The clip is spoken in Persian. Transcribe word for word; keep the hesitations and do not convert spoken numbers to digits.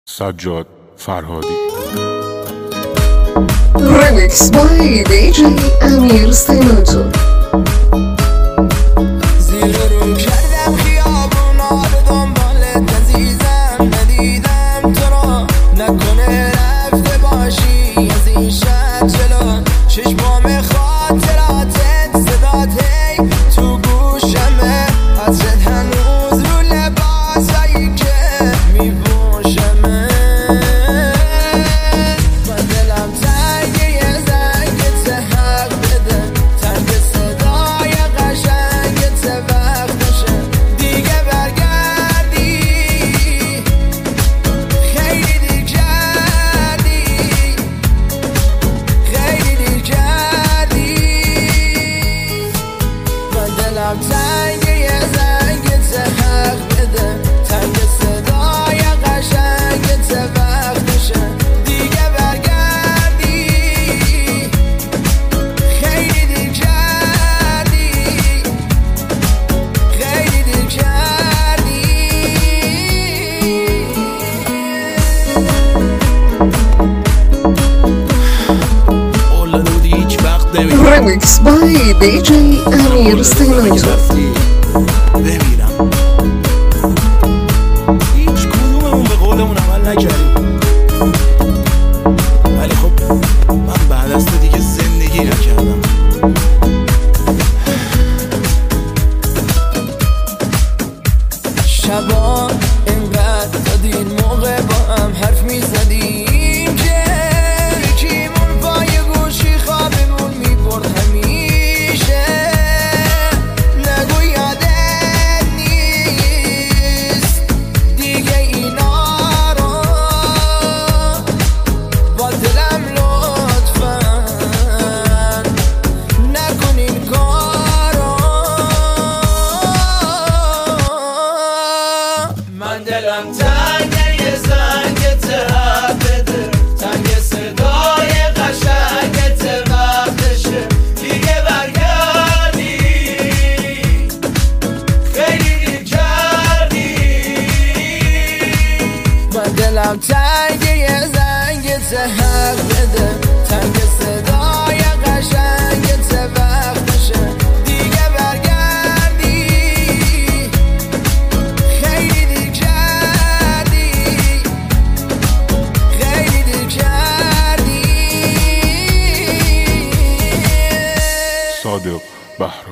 سجاد فرهادی. Remix by دی جی امیر سنوتو. زیر رو کردم خیابونا رو دنبالت عزیزم، ندیدم تو رو، نکنه رفته باشی از این شهر جلو. چشمام خاطراتت صدات هی تو گوشمه، عطرت هنوز رو لباسایی که میپوشمه. من دلم تنگه یه زنگت حق بده، تنگ صدای قشنگت وقتشه دیگه برگردی. خیلی دیر کردی، خیلی دیر کردی. من دلم تنگه یه زنگت حق بده، تنگ صدای قشنگت وقتشه دیگه برگردی. خیلی دیر کردی، خیلی دیر کردی. اولاد بودی هیچ وقت نمیدونم Remix by دی جی امیر سنوتو. رفتی بمیرم. هیچ کدوممون به قولمون عمل نکردیم، ولی خب من بعد از تو دیگه زندگی نکردم. شبا اینقدر دادین موقع با هم حرف میزدیم که یکیمون پای گوشی خوابمون میبرد همیشه. نگو یادت نیست دیگه اینا رو، با دلم لطفا نکن این کارو. من دلم تنگه یه زنگت حق بده، تنگ صدای قشنگت وقتشه دیگه برگردی. خیلی دیر کردی. من دلم تنگه یه زنگت حق بده، تنگ صدای قشنگت وقتشه دیگه برگردی. خیلی دیر کردی، خیلی دیر کردی. صادق بهرام.